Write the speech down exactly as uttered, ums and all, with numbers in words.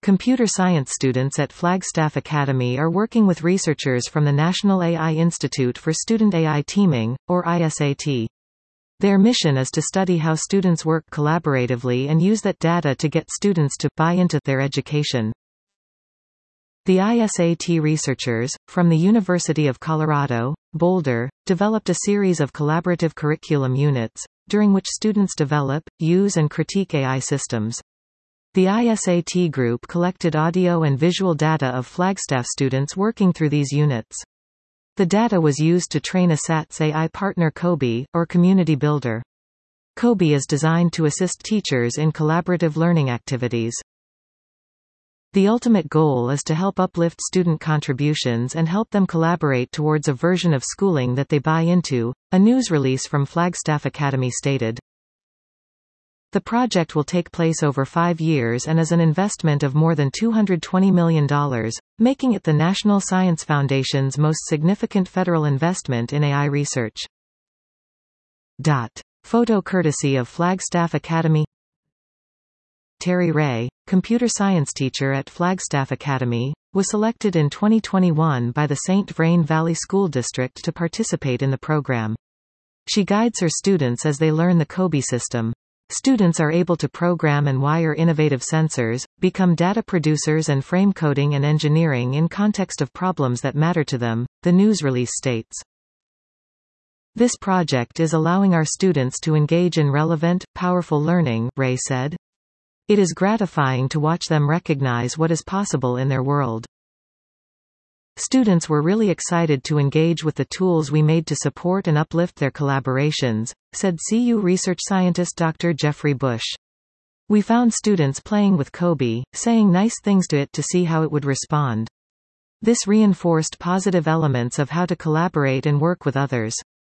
Computer science students at Flagstaff Academy are working with researchers from the National A I Institute for Student A I Teaming, or I S A T. Their mission is to study how students work collaboratively and use that data to get students to buy into their education. The I S A T researchers, from the University of Colorado, Boulder, developed a series of collaborative curriculum units, during which students develop, use and critique A I systems. The I S A T group collected audio and visual data of Flagstaff students working through these units. The data was used to train a S A T's A I partner COBE, or Community Builder. COBE is designed to assist teachers in collaborative learning activities. The ultimate goal is to help uplift student contributions and help them collaborate towards a version of schooling that they buy into, a news release from Flagstaff Academy stated. The project will take place over five years and is an investment of more than two hundred twenty million dollars, making it the National Science Foundation's most significant federal investment in A I research. Dot. Photo courtesy of Flagstaff Academy. Terry Ray, computer science teacher at Flagstaff Academy, was selected in twenty twenty-one by the Saint Vrain Valley School District to participate in the program. She guides her students as they learn the COBE system. Students are able to program and wire innovative sensors, become data producers and frame coding and engineering in context of problems that matter to them, the news release states. This project is allowing our students to engage in relevant, powerful learning, Ray said. It is gratifying to watch them recognize what is possible in their world. Students were really excited to engage with the tools we made to support and uplift their collaborations, said C U research scientist Doctor Jeffrey Bush. We found students playing with COBE, saying nice things to it to see how it would respond. This reinforced positive elements of how to collaborate and work with others.